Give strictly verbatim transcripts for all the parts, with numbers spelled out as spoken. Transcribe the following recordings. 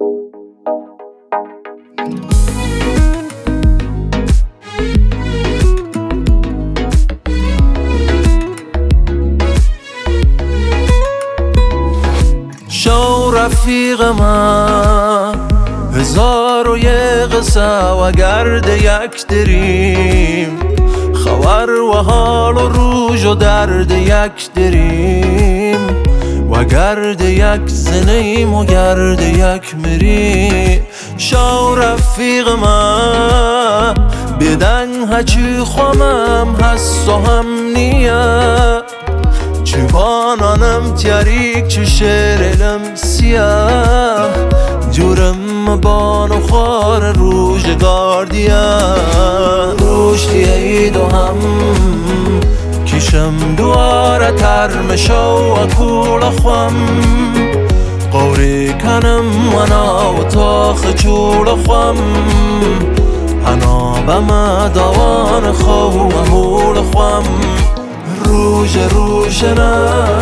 شو رفیق من هزار و یه قصه و گرد یک دریم، خبر و حال و روج و درد یک دریم، و گرد یک زنیم و گرد یک مریم. شو رفیق من بدن هچی خوامم هست و هم نیه، چوبانانم تیاریک چو شیرلم سیاه، جورم بان و خوار روزگار دیا. روش دیید و هم کشم دواره ترم شو و کول خوام، قوری کنم ونا و تاخ چول خوام، هنا بما دوان خو و مول خوام. روش روش نه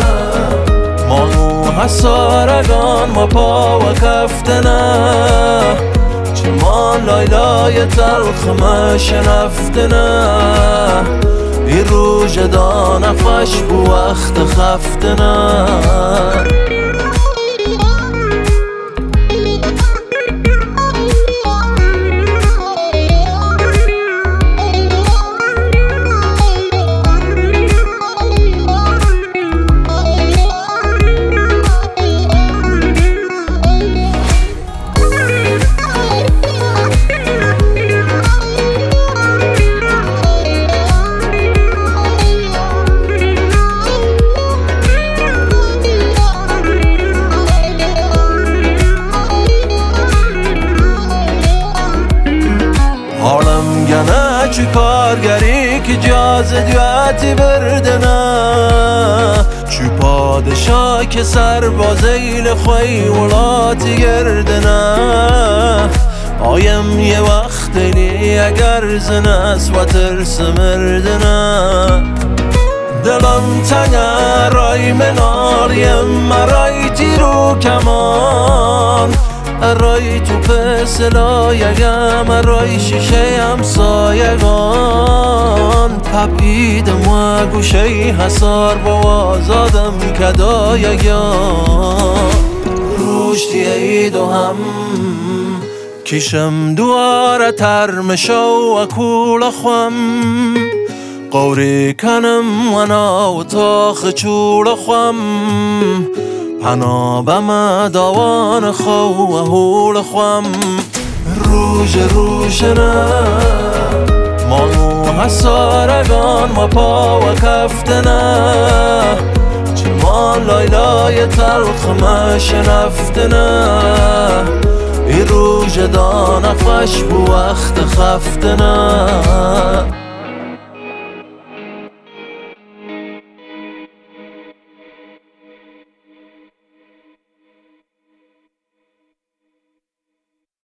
مانو حسارگان ما پا و کفتنه، چمان لایلای تلخ ما شنفتنه، ای روش دانه خوش بو وقت خفتنه. حالم گنه چی کارگری که جاز دیوتی بردنه، چی پادشاه که سربازیل خوی ولاتی گردنه. آیم یه وقت لی اگر زنس و ترس مردنه، دلم تنه رای منالیم مرای تیرو کمان، رای تو پسلا یگم رای شیشه همسایگان، پپیدم و گوشه حسار با آزادم کدا یگان. روش دیید و هم کشم دواره ترم شو و کول خوام، قوری کنم ونا و تاخ چول خوام، پنا بما دوان خو و هول خوام. روش روش نه مانو حسارگان ما پا و کفتنه، چمان لایلای تلخ ما شنفتنه، ای روش دانه خوش بو وقت خفتنه.